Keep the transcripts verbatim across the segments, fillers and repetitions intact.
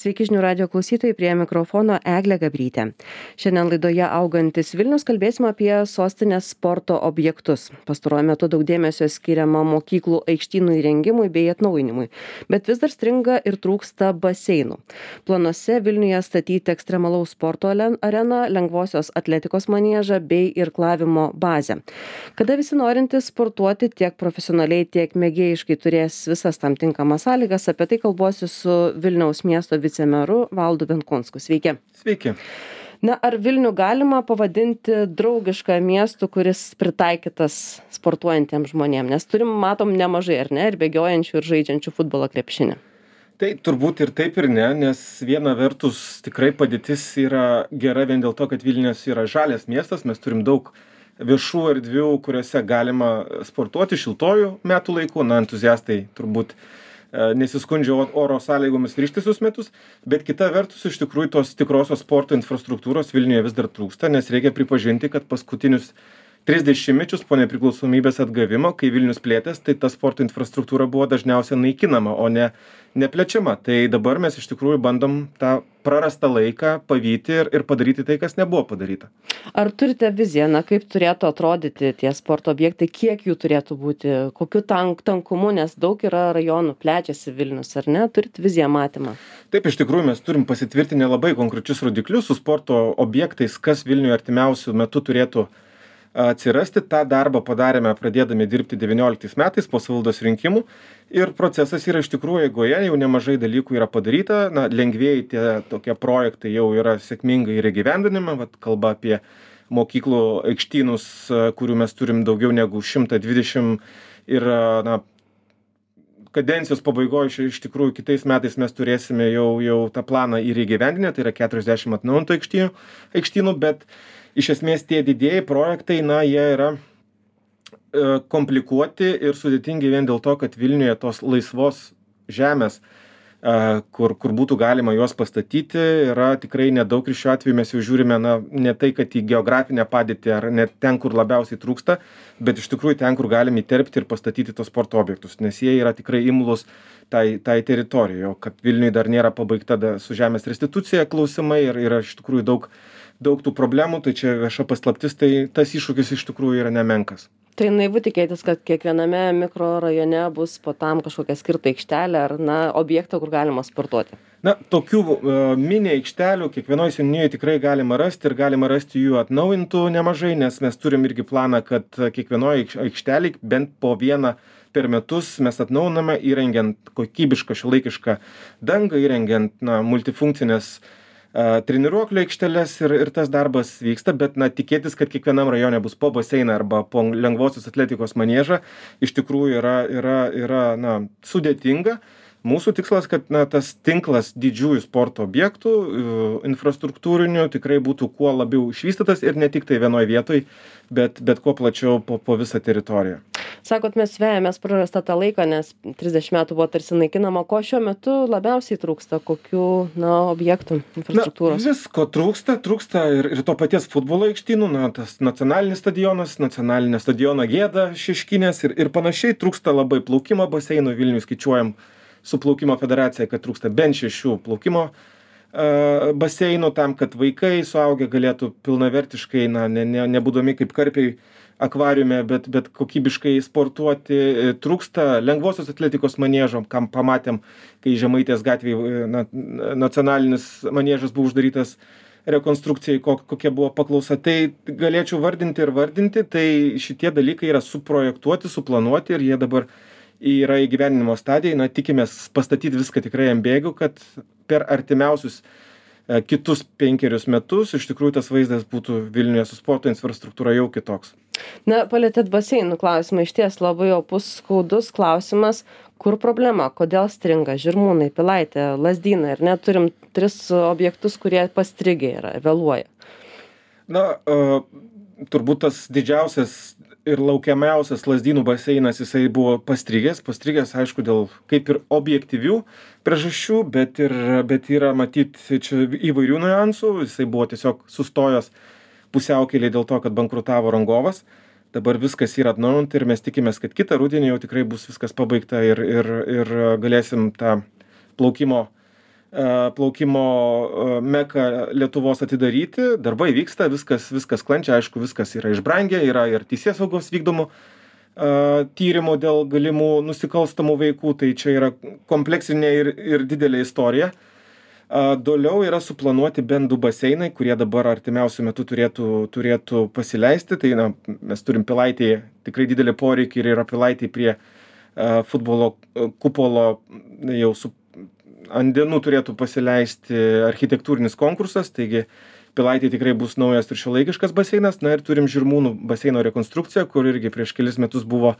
Sveiki žinių radio klausytojai, prie mikrofono Eglė Gabrytė. Šiandien laidoje Augantis Vilnius kalbėsime apie sostinės sporto objektus. Pastaruoju metu daug dėmesio skiriama mokyklų aikštynų įrengimui bei atnaujinimui, bet vis dar stringa ir trūksta baseinų. Planuose Vilniuje statyti ekstremalaus sporto areną, lengvosios atletikos maniežą bei irklavimo bazę. Kada visi norintys sportuoti tiek profesionaliai, tiek mėgėjiškai turės visas tam tinkamas sąlygas, apie tai kalbuosi su Vilniaus miesto vicemeru Valdu Benkunsku. Sveiki. Sveiki. Na, ar Vilnių galima pavadinti draugišką miestų, kuris pritaikytas sportuojantiems žmonėms? Nes turim, matom, nemažai, ar ne, ir bėgiojančių, ir žaidžiančių futbolo krepšinį. Tai turbūt ir taip ir ne, nes viena vertus tikrai padėtis yra gera vien dėl to, kad Vilnius yra žalias miestas, mes turim daug viešų erdvių, kuriuose galima sportuoti šiltojų metų laiku, na, entuziastai turbūt nesiskundžia oro sąlygomis ir ištisus metus, bet kita vertus iš tikrųjų tos tikrosios sporto infrastruktūros Vilniuje vis dar trūksta, nes reikia pripažinti, kad paskutinius tris dešimtmečius po nepriklausomybės atgavimo, kai Vilnius plėtės, tai ta sporto infrastruktūra buvo dažniausiai naikinama, o ne neplečiama. Tai dabar mes iš tikrųjų bandom tą prarastą laiką pavyti ir, ir padaryti tai, kas nebuvo padaryta. Ar turite viziją, na, kaip turėtų atrodyti tie sporto objektai, kiek jų turėtų būti, kokiu tank, tankumu, nes daug yra rajonų, plečiasi Vilnius, ar ne? Turit viziją, matymą? Taip, iš tikrųjų mes turim pasitvirtinę labai konkrečius rodiklius su sporto objektais, kas Vilniuje artimiausių metų turėtų atsirasti. Ta darbą padarėme pradėdami dirbti devynioliktais metais po savivaldos rinkimų ir procesas yra iš tikrųjų eigoje, jau nemažai dalykų yra padaryta, na, lengvieji tie tokie projektai jau yra sėkmingai ir įgyvendinami, vat kalba apie mokyklų aikštynus, kurių mes turim daugiau negu šimtą dvidešimt ir, na, kadencijos pabaigoje iš tikrųjų kitais metais mes turėsime jau, jau tą planą ir įgyvendinę, tai yra keturiasdešimt atnaujintų aikštynų, aikštynų, bet iš esmės tie didieji projektai, na, jie yra e, komplikuoti ir sudėtingi vien dėl to, kad Vilniuje tos laisvos žemės, e, kur, kur būtų galima juos pastatyti, yra tikrai nedaug ir šiuo atveju mes jau žiūrime, na, ne tai, kad į geografinę padėtį ar net ten, kur labiausiai trūksta, bet iš tikrųjų ten, kur galim įterpti ir pastatyti tos sporto objektus, nes jie yra tikrai imlūs tai, tai teritorijoje, kad Vilniuje dar nėra pabaigta da, su žemės restitucija klausimai ir yra iš tikrųjų daug daug tų problemų, tai čia vieša paslaptis, tai tas iššūkis iš tikrųjų yra nemenkas. Tai naivu tikėtis, kad kiekviename mikrorajone bus po tam kažkokia skirta aikštelė ar, na, objektą, kur galima sportuoti. Na, tokių uh, mini aikštelių kiekvienoje seniūnijoje tikrai galima rasti ir galima rasti jų atnaujintų nemažai, nes mes turim irgi planą, kad kiekvienoje aikštelėje bent po vieną per metus mes atnaujiname, įrengiant kokybišką šiuolaikišką dangą, įrengiant, na, multifunkcinės treniruoklių aikšteles ir, ir tas darbas vyksta, bet, na, tikėtis, kad kiekvienam rajone bus po baseiną arba po lengvosios atletikos maniežą, iš tikrųjų yra, yra, yra, na, sudėtinga. Mūsų tikslas, kad, na, tas tinklas didžiųjų sporto objektų, infrastruktūrinių tikrai būtų kuo labiau išvystytas ir ne tik tai vienoje vietoje, bet, bet kuo plačiau po, po visą teritoriją. Sakot, mes vejamės prarastą tą laiką, nes trisdešimt metų buvo tarsi naikinama. Ko šiuo metu labiausiai trūksta? Kokių, na, objektų, infrastruktūros? Na, visko trūksta, trūksta ir, ir to paties futbolo aikštynų, na, tas nacionalinis stadionas, nacionalinė stadiono Gėda, Šeškinės ir, ir panašiai. Trūksta labai plaukimo baseinų, Vilniuje skaičiuojam su plaukimo federacija, kad trūksta bent šešių plaukimo uh, baseinų tam, kad vaikai suaugę galėtų pilnavertiškai, na, ne, ne, nebūdami kaip karpiai akvariume, bet, bet kokybiškai sportuoti. Trūksta lengvosios atletikos maniežo, kam pamatėm, kai Žemaitės gatvėje, na, nacionalinis maniežas buvo uždarytas rekonstrukcijai, kokia buvo paklausa. Tai galėčiau vardinti ir vardinti, tai šitie dalykai yra suprojektuoti, suplanuoti ir jie dabar yra įgyvendinimo stadijai. Na, tikimės pastatyti viską tikrai ant bėgių, kad per artimiausius e, kitus penkerius metus iš tikrųjų tas vaizdas būtų Vilniuje su sporto infrastruktūra jau kitoks. Na, palėtėt baseinų klausimą, išties labai opus, skaudus klausimas. Kur problema? Kodėl stringa? Žirmūnai, Pilaitė, Lazdynai, ir net turim tris objektus, kurie pastrigę yra, vėluoja. Na, e, turbūt tas didžiausias ir laukiamiausias Lazdynų baseinas, jisai buvo pastrigęs, pastrigęs, aišku, dėl kaip ir objektyvių priežasčių, bet, ir, bet yra matyti čia įvairių niuansų, jisai buvo tiesiog sustojęs pusiaukelėje dėl to, kad bankrutavo rangovas. Dabar viskas yra atnaujinta ir mes tikimės, kad kitą rudenį jau tikrai bus viskas pabaigta ir, ir, ir galėsim tą plaukimo plaukimo meką Lietuvos atidaryti. Darbai vyksta, viskas, viskas sklandžiai, aišku, viskas yra išbrangę, yra ir teisėsaugos vykdomų tyrimų dėl galimų nusikalstamų veikų, tai čia yra kompleksinė ir, ir didelė istorija. Toliau yra suplanuoti bent du baseinai, kurie dabar artimiausiu metu turėtų, turėtų pasileisti. Tai na, mes turim Pilaitėje tikrai didelį poreikį ir yra Pilaitėje prie uh, futbolo kupolo jau su, ant dienų turėtų pasileisti architektūrinis konkursas. Taigi Pilaitėje tikrai bus naujas ir šiuolaikiškas baseinas. Na ir turim Žirmūnų baseino rekonstrukciją, kur irgi prieš kelis metus buvo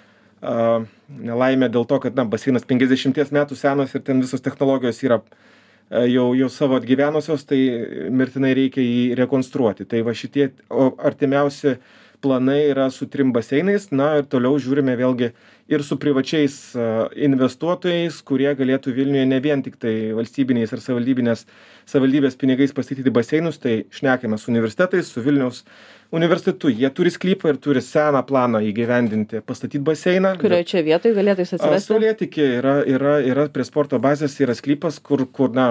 uh, nelaimė dėl to, kad na, baseinas penkiasdešimties metų senas ir ten visos technologijos yra jau, jau savo atgyvenusios, tai mirtinai reikia jį rekonstruoti. Tai va šitie artimiausi planai yra su trim baseinais, na ir toliau žiūrime vėlgi ir su privačiais investuotojais, kurie galėtų Vilniuje ne vien tik tai valstybiniais ar savivaldybinės savivaldybės pinigais pastatyti baseinus, tai šnekame su universitetais, su Vilniaus universitetu. Jie turi sklypą ir turi seną planą įgyvendinti, pastatyti baseiną. Kurioje čia vietoje galėtų jis atsirasti? Saulėtekė yra, yra, yra prie sporto bazės, yra sklypas, kur, kur na,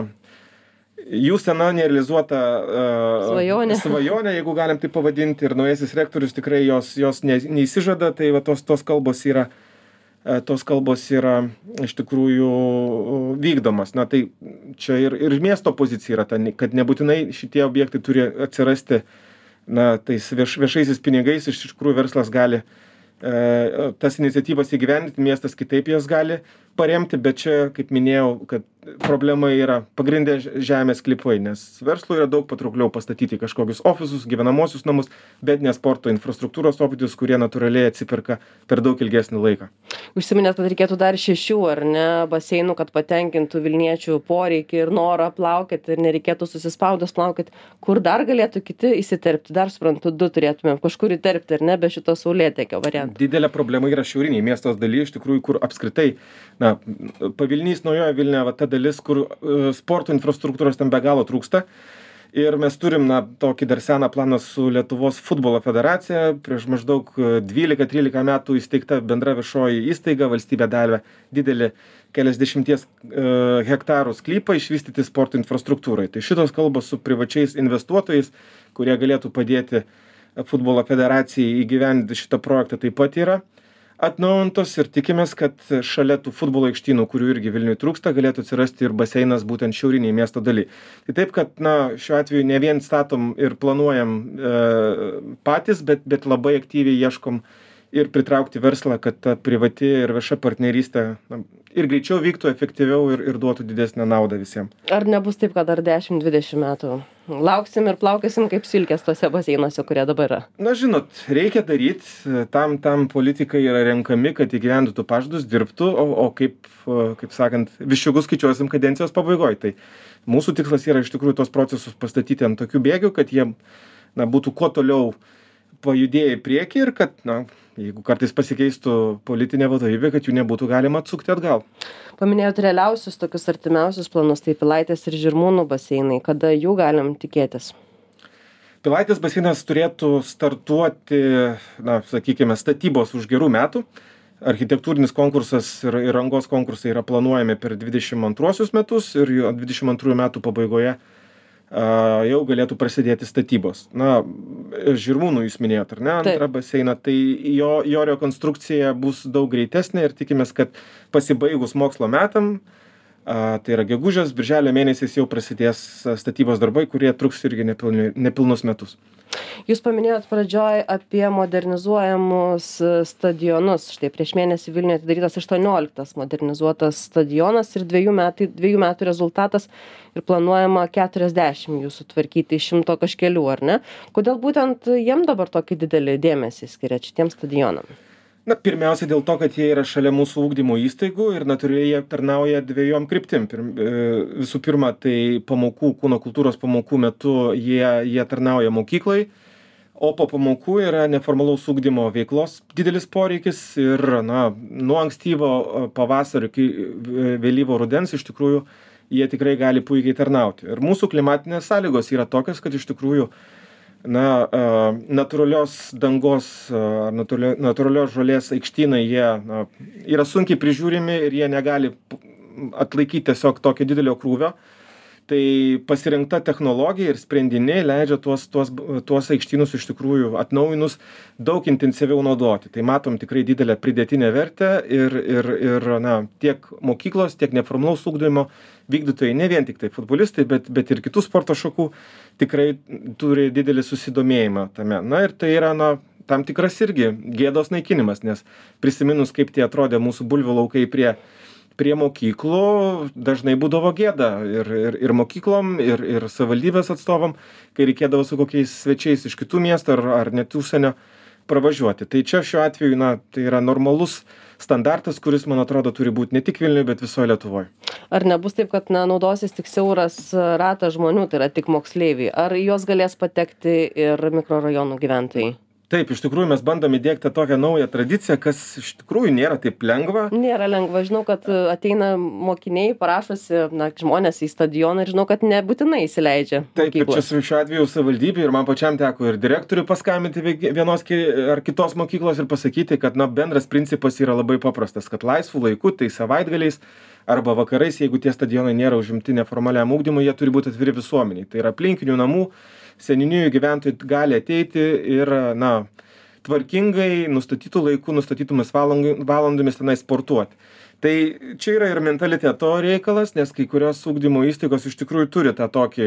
jų sena nerealizuota uh, svajonė. svajonė, jeigu galim tai pavadinti, ir naujasis rektorius tikrai jos, jos ne, neįsižada, tai va, tos, tos kalbos yra tos kalbos yra iš tikrųjų vykdomas. Na tai čia ir, ir miesto pozicija yra ta, kad nebūtinai šitie objektai turi atsirasti na, tais vieš, viešaisiais pinigais, iš tikrųjų verslas gali e, tas iniciatyvas įgyvendinti, miestas kitaip jas gali paremti, bet čia, kaip minėjau, kad problema yra pagrindė žemės sklypai, nes verslui yra daug patraukliau pastatyti kažkokius ofisus, gyvenamosius namus, bet ne sporto infrastruktūros objektus, kurie natūraliai atsiperka per daug ilgesnį laiką. Užsiminėt, kad reikėtų dar šešių, ar ne, baseinų, kad patenkintų Vilniečių poreikį ir norą plaukėti ir nereikėtų susispaudus plaukėti. Kur dar galėtų kiti įsiterpti? Dar suprantu, du turėtumėm kažkur įterpti, ar ne, be šito saulėtekio varianto. Didelė problema yra šiauriniai miestos daly, iš tikrųjų, kur apskritai, na, Pavilnys, Naujoji Vilnia, va, ta dalis, kur uh, sporto infrastruktūros ten be galo trūksta. Ir mes turim na, tokį dar seną planą su Lietuvos futbolo federacija. Prieš maždaug dvylika trylika metų įsteigta bendra viešoji įstaiga, valstybė davė didelį keliasdešimties uh, hektarų sklypą išvystyti sporto infrastruktūrai. Tai šitos kalbos su privačiais investuotojais, kurie galėtų padėti futbolo federacijai įgyvendinti šitą projektą, taip pat yra atnaujintos ir tikimės, kad šalia tų futbolo aikštynų, kurių irgi Vilniui trūksta, galėtų atsirasti ir baseinas būtent šiauriniai miesto daly. Tai taip, kad na, šiuo atveju ne vien statom ir planuojam e, patys, bet, bet labai aktyviai ieškom ir pritraukti verslą, kad ta privati ir vieša partnerystė na, ir greičiau vyktų, efektyviau ir, ir duotų didesnę naudą visiems. Ar nebus taip, kad dar dešimt dvidešimt metų lauksim ir plaukėsim kaip silkės tose baseinuose, kurie dabar yra? Na, žinot, reikia daryti, tam, tam politikai yra renkami, kad įgyvendintų pažadus, dirbtų, o, o kaip, kaip sakant, viščiukus skaičiuosim kadencijos pabaigoje. Tai mūsų tikslas yra iš tikrųjų tos procesus pastatyti ant tokių bėgių, kad jie na, būtų kuo toliau pajudėję į priekį ir kad, na, jeigu kartais pasikeistų politinė vadovybė, kad jų nebūtų galima atsukti atgal. Paminėjot realiausius tokius artimiausius planus, tai Pilaitės ir Žirmūnų baseinai. Kada jų galim tikėtis? Pilaitės baseinas turėtų startuoti, na, sakykime, statybos už gerų metų. Architektūrinis konkursas ir, ir rangos konkursai yra planuojami per dvidešimt antruosius metus ir dvidešimt antrųjų metų pabaigoje jau galėtų prasidėti statybos. Na, Žirmūnų jūs minėjot, ar ne, antrą baseiną, tai jo, jo rekonstrukcija bus daug greitesnė ir tikimės, kad pasibaigus mokslo metam, a, tai yra gegužės, birželio mėnesiais jau prasidės statybos darbai, kurie truks irgi nepilni, nepilnus metus. Jūs paminėjot pradžioj apie modernizuojamus stadionus. Štai prieš mėnesį Vilniuje atidarytas aštuonioliktas modernizuotas stadionas ir dviejų metų, dviejų metų rezultatas ir planuojama keturiasdešimt jų sutvarkyti iš šimto kažkelių, ar ne? Kodėl būtent jiem dabar tokį didelį dėmesį skiria šitiem stadionam? Na, pirmiausia dėl to, kad jie yra šalia mūsų ugdymo įstaigų ir natūraliai jie tarnauja dviejom kryptim. Pirm, visų pirma, tai pamokų, kūno kultūros pamokų metu jie, jie tarnauja mokyklai, o po pamokų yra neformalaus ugdymo veiklos didelis poreikis ir na, nuo ankstyvo pavasario iki vėlyvo rudens iš tikrųjų jie tikrai gali puikiai tarnauti. Ir mūsų klimatinės sąlygos yra tokios, kad iš tikrųjų na, natūralios dangos, natūralios žolės aikštynai, jie na, yra sunkiai prižiūrimi ir jie negali atlaikyti tiesiog tokio didelio krūvio. Tai pasirinkta technologija ir sprendiniai leidžia tuos, tuos, tuos aikštynus iš tikrųjų atnaujinus daug intensyviau naudoti. Tai matom tikrai didelę pridėtinę vertę ir, ir, ir na, tiek mokyklos, tiek neformalaus ugdymo vykdytojai, ne vien tik tai futbolistai, bet, bet ir kitų sporto šakų tikrai turi didelį susidomėjimą tame. Na ir tai yra na, tam tikras irgi gėdos naikinimas, nes prisiminus, kaip tie atrodė mūsų bulvių laukai prie prie mokyklų dažnai būdavo gėda ir, ir, ir mokyklom, ir, ir savivaldybės atstovam, kai reikėdavo su kokiais svečiais iš kitų miestų ar, ar net užsienio pravažiuoti. Tai čia šiuo atveju, na, tai yra normalus standartas, kuris, man atrodo, turi būti ne tik Vilniuje, bet visoje Lietuvoje. Ar nebus taip, kad na, naudosis tik siauras ratas žmonių, tai yra tik moksleiviai? Ar juos galės patekti ir mikrorajonų gyventojai? Taip, iš tikrųjų mes bandom įdiegti tokią naują tradiciją, kas iš tikrųjų nėra taip lengva. Nėra lengva. Žinau, kad ateina mokiniai, parašosi na, žmonės į stadioną ir žinau, kad nebūtinai įsileidžia. Taip, ir čia šiuo atveju savivaldybė ir man pačiam teko ir direktoriui paskambinti vienos ar kitos mokyklos ir pasakyti, kad na, bendras principas yra labai paprastas, kad laisvų laikų, tai savaitgaliais arba vakarais, jeigu tie stadionai nėra užimti neformaliam ugdymui, jie turi būti atviri visuomeniai. Tai yra aplinkinių namų, seniūnijų gyventojai gali ateiti ir, na, tvarkingai, nustatytų laikų, nustatytomis valandomis tenai sportuoti. Tai čia yra ir mentaliteto reikalas, nes kai kurios ugdymo įstaigos iš tikrųjų turi tą tokį,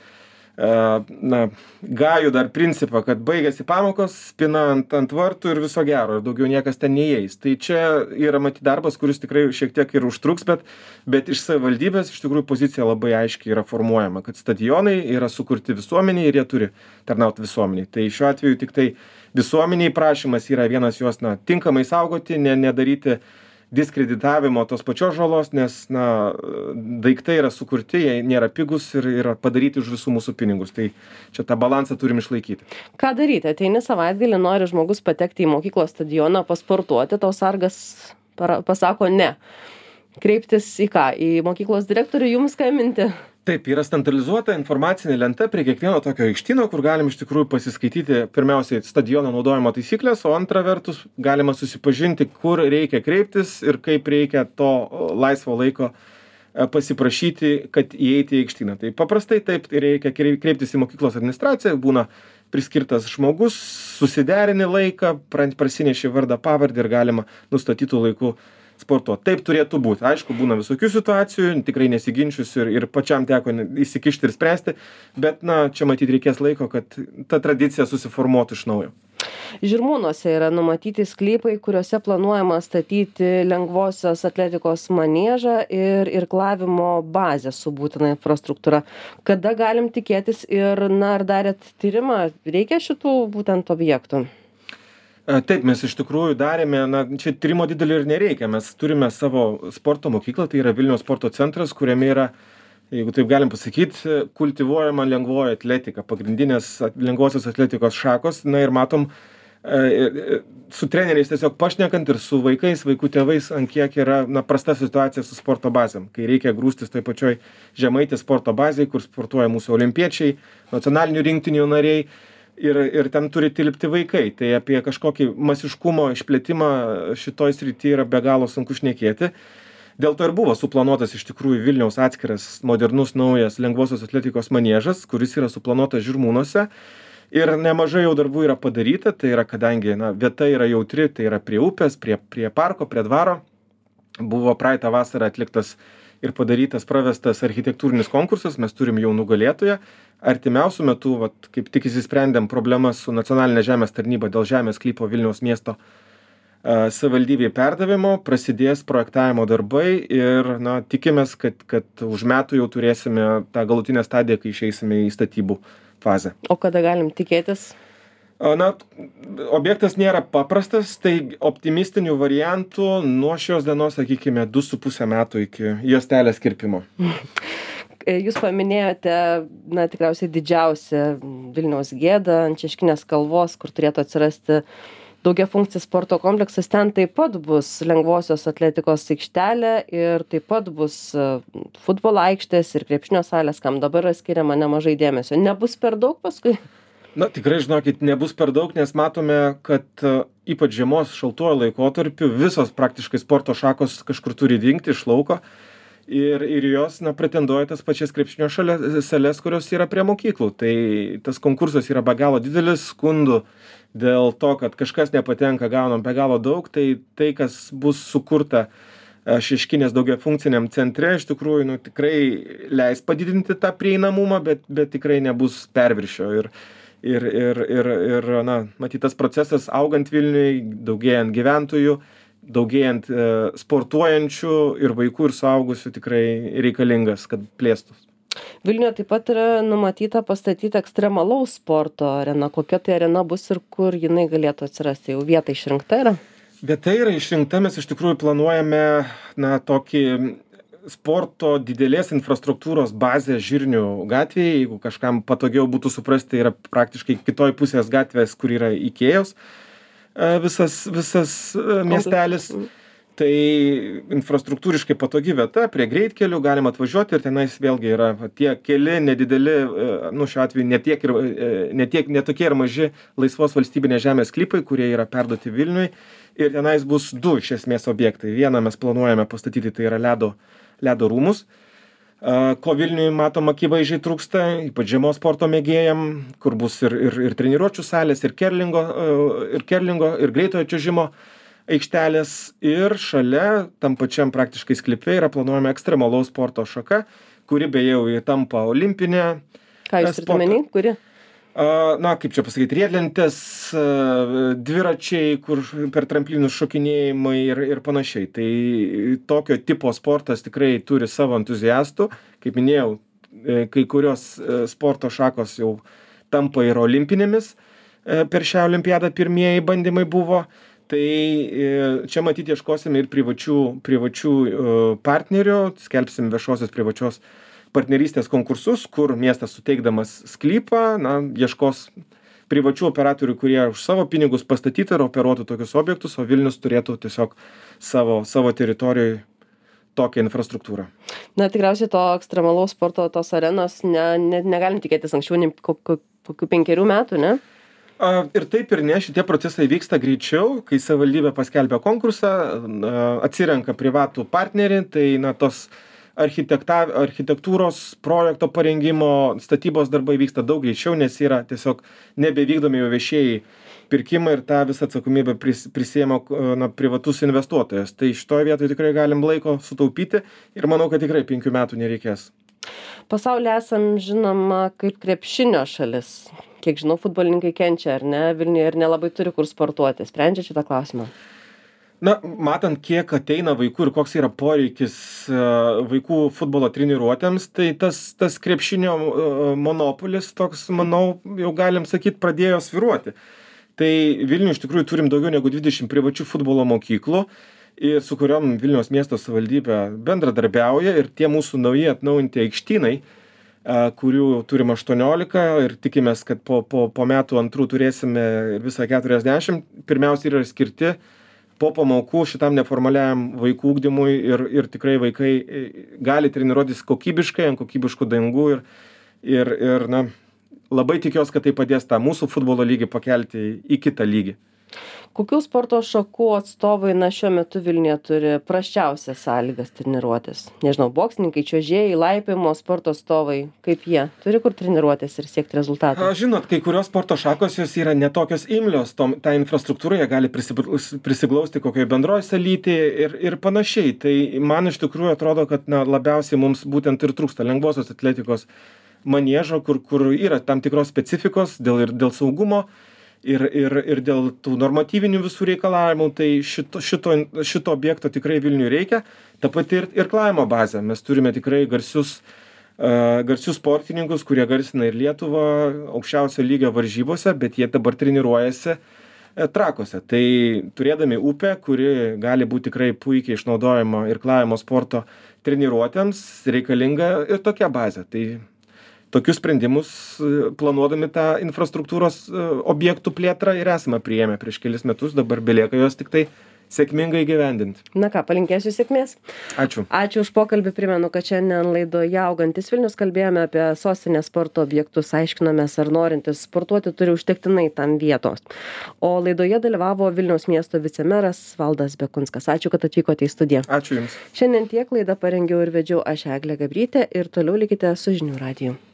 na, gajų dar principą, kad baigėsi pamokos, spina ant, ant vartų ir viso gero, ir daugiau niekas ten neįeis. Tai čia yra matyt darbas, kuris tikrai šiek tiek ir užtruks, bet, bet iš savivaldybės iš tikrųjų pozicija labai aiškiai yra formuojama, kad stadionai yra sukurti visuomeniai ir jie turi tarnauti visuomeniai. Tai šiuo atveju tik tai visuomeniai prašymas yra vienas juos, na, tinkamai saugoti, ne, nedaryti diskreditavimo tos pačios žalos, nes na, daiktai yra sukurti, jie nėra pigus ir yra padaryti už visų mūsų pinigus. Tai čia tą balansą turim išlaikyti. Ką daryti? Ateini savaitgalį, nori žmogus patekti į mokyklos stadioną, pasportuoti, tau sargas pasako ne. Kreiptis į ką? Į mokyklos direktorių jums skambinti? Taip, yra standartizuota informacinė lenta prie kiekvieno tokio aikštyno, kur galim iš tikrųjų pasiskaityti pirmiausiai stadiono naudojimo taisyklės, o antra vertus galima susipažinti, kur reikia kreiptis ir kaip reikia to laisvo laiko pasiprašyti, kad įeiti į aikštyną. Tai paprastai taip, tai reikia kreiptis į mokyklos administraciją, būna priskirtas žmogus, susiderini laiką, prasinešė vardą, pavardę ir galima nustatytų laikų sportuoti. Taip turėtų būti. Aišku, būna visokių situacijų, tikrai nesiginčius ir, ir pačiam teko įsikišti ir spręsti, bet na, čia matyti reikės laiko, kad ta tradicija susiformuotų iš naujo. Žirmūnuose yra numatyti sklypai, kuriuose planuojama statyti lengvosios atletikos maniežą ir irklavimo bazę su būtina infrastruktūra. Kada galim tikėtis ir, na, ar darėt tyrimą, reikia šitų būtent objektų? Taip, mes iš tikrųjų darėme, na, čia tyrimo didelio ir nereikia. Mes turime savo sporto mokyklą, tai yra Vilniaus sporto centras, kuriame yra, jeigu taip galim pasakyti, kultivuojama lengvoji atletika, pagrindinės lengvosios atletikos šakos. Na ir matom, su treneriais tiesiog pašnekant ir su vaikais, vaikų tėvais, ant kiek yra na, prasta situacija su sporto bazėm. Kai reikia grūstis toj pačioj Žemaitės sporto bazėje, kur sportuoja mūsų olimpiečiai, nacionalinių rinktinių nariai. Ir, ir ten turi tilpti vaikai. Tai apie kažkokį masiškumo išplėtimą šitoj srity yra be galo sunku šnekėti. Dėl to ir buvo suplanuotas iš tikrųjų Vilniaus atskiras modernus naujas lengvosios atletikos maniežas, kuris yra suplanuotas Žirmūnuose. Ir nemažai jau darbų yra padaryta, tai yra kadangi na, vieta yra jautri, tai yra prie upės, prie, prie parko, prie dvaro. Buvo praeitą vasarą atliktas ir padarytas pravestas architektūrinis konkursas, mes turim jau nugalėtoją. Artimiausiu metu, vat, kaip tik įsisprendėm problemas su nacionalinė žemės tarnyba dėl žemės sklypo Vilniaus miesto uh, savivaldybei perdavimo, prasidės projektavimo darbai ir na, tikimės, kad, kad už metų jau turėsime tą galutinę stadiją, kai išeisime į statybų fazę. O kada galim tikėtis? Na, objektas nėra paprastas, tai optimistinių variantų nuo šios dienos, sakykime, du su pusę metų iki juostelės kirpimo. Jūs paminėjote, na, tikriausiai didžiausią Vilniaus gėdą ant Šeškinės kalvos, kur turėtų atsirasti daugiafunkcis sporto kompleksas. Ten taip pat bus lengvosios atletikos aikštelė ir taip pat bus futbolo aikštės ir krepšinio salės, kam dabar yra skiriama nemažai dėmesio. Nebus per daug paskui? Na, tikrai, žinokit, nebus per daug, nes matome, kad uh, ypač žiemos šaltuoju laikotarpiu visos praktiškai sporto šakos kažkur turi dingti iš lauko. ir ir jos na pretenduoja į tas pačias krepšinio šalia sales, kurios yra prie mokyklų. Tai tas konkursas yra be galo didelis, skundų dėl to, kad kažkas nepatenka, gaunam be galo daug. Tai tai, kas bus sukurta e, Šeškinės daugiafunkciniam centre, iš tikrųjų nu, tikrai leis padidinti tą prieinamumą, bet, bet tikrai nebus perviršio. Ir, ir, ir, ir, ir na, matyt, tas procesas augant Vilniui, daugėjant gyventojų, daugėjant e, sportuojančių ir vaikų, ir suaugusių tikrai reikalingas, kad plėstus. Vilniuje taip pat yra numatyta pastatyti ekstremalaus sporto arena. Kokia tai arena bus ir kur jinai galėtų atsirasti? Jau vieta išrinkta yra? Vieta yra išrinkta, mes iš tikrųjų planuojame na, tokį sporto didelės infrastruktūros bazę Žirnių gatvėje. Jeigu kažkam patogiau būtų suprasti, yra praktiškai kitoj pusės gatvės, kur yra Ikėjos visas, visas miestelis. Tai infrastruktūriškai patogi vieta, prie greitkelių galima atvažiuoti ir tenais vėlgi yra tie keli nedideli, nu šiuo atveju ne tiek ir ne tiek netokie ir maži laisvos valstybinės žemės sklypai, kurie yra perduoti Vilniui. Ir tenais bus du iš esmės objektai. Vieną mes planuojame pastatyti, tai yra ledo, ledo rūmus, ko Vilniui matom akivaizdžiai trūksta, ypač žiemos sporto mėgėjam, kur bus ir, ir, ir treniruočių salės, ir kerlingo, ir kerlingo, ir greitojo čiuožimo aikštelės. Ir šalia, tam pačiam praktiškai sklype, yra planuojama ekstremalaus sporto šaka, kuri beje jau tampa olimpinė. Ką jūs turite omeny? Kuri? Na, kaip čia pasakyti, riedlentės, dviračiai, kur per tramplinus šokinėjimai ir, ir panašiai. Tai tokio tipo sportas tikrai turi savo entuziastų. Kaip minėjau, kai kurios sporto šakos jau tampa ir olimpinėmis. Per šią olimpiadą pirmieji bandymai buvo. Tai čia matyti ieškosime ir privačių, privačių partnerių, skelbsim viešosios privačios partnerystės konkursus, kur miestas suteikdamas sklypą, na, ieškos privačių operatorių, kurie už savo pinigus pastatytų ir operuotų tokius objektus, o Vilnius turėtų tiesiog savo, savo teritorijoje tokią infrastruktūrą. Na, tikriausiai to ekstremalaus sporto, tos arenos ne, ne, negalim tikėtis anksčiau, ne, kokių, kokių penkerių metų, ne? Ir taip ir ne, šitie procesai vyksta greičiau, kai savivaldybė paskelbia konkursą, atsirenka privatų partnerį, tai na, tos architektūros projekto parengimo, statybos darbai vyksta daug greičiau, nes yra tiesiog nebevykdomi jau viešieji pirkimai ir tą visą atsakomybę pris, prisiema na, privatus investuotojas. Tai šitoje vietoje tikrai galim laiko sutaupyti ir manau, kad tikrai penkių metų nereikės. Pasaulyje esam žinoma kaip krepšinio šalis. Kiek žinau, futbolininkai kenčia, ar ne? Vilniuje ir nelabai turi kur sportuoti. Sprendžia šitą klausimą? Na, matant, kiek ateina vaikų ir koks yra poreikis vaikų futbolo treniruotėms, tai tas, tas krepšinio monopolis toks, manau, jau galim sakyti, pradėjo svyruoti. Tai Vilniuje iš tikrųjų turim daugiau negu dvidešimt privačių futbolo mokyklų, ir su kuriom Vilniaus miesto savivaldybė bendradarbiauja, ir tie mūsų nauji atnaujinti aikštynai, kurių turim aštuoniolika ir tikimės, kad po, po, po metų antrų turėsime visą keturiasdešimt, pirmiausia yra skirti po pamokų šitam neformaliajam vaikų ugdymui ir, ir tikrai vaikai gali treniruotis kokybiškai, ant kokybiškų dangų ir, ir, ir na, labai tikiuosi, kad tai padės tą mūsų futbolo lygį pakelti į kitą lygį. Kokių sporto šakų atstovai na, šiuo metu Vilniuje turi prasčiausias sąlygas treniruotis? Nežinau, boksininkai, čiuožėjai, laipiojimo sporto atstovai, kaip jie turi kur treniruotis ir siekti rezultatų? Žinot, kai kurios sporto šakos jos yra netokios imlios, tom, tą infrastruktūrą jie gali prisiglausti kokioje bendroje salytėje ir, ir panašiai. Tai man iš tikrųjų atrodo, kad na, labiausiai mums būtent ir trūksta lengvosios atletikos maniežo, kur, kur yra tam tikros specifikos dėl, ir dėl saugumo. Ir, ir, ir dėl tų normatyvinių visų reikalavimų, tai šito, šito, šito objekto tikrai Vilniui reikia. Ta pati ir, ir klaimo bazė. Mes turime tikrai garsius, uh, garsius sportininkus, kurie garsina ir Lietuvą aukščiausio lygio varžybose, bet jie dabar treniruojasi uh, Trakuose. Tai turėdami upę, kuri gali būti tikrai puikiai išnaudojama ir klaimo sporto treniruotėms, reikalinga ir tokia bazė. Tai tokius sprendimus planuodami tą infrastruktūros objektų plėtrą ir esame priėmę prieš kelis metus, dabar belieka juos tik tai sėkmingai įgyvendinti. Na ką, palinkėsiu sėkmės. Ačiū. Ačiū už pokalbį. Primenu, kad šiandien laidoje Augantis Vilnius kalbėjome apie sostinės sporto objektus, aiškinomės, ar norintis sportuoti turi užtektinai tam vietos. O laidoje dalyvavo Vilniaus miesto vicemeras Valdas Bekunskas. Ačiū, kad atvykote į studiją. Ačiū Jums. Šiandien tiek laidą parengiau ir vedžiau aš Eglė Gabrytė ir toliau likite su Žinių radiju.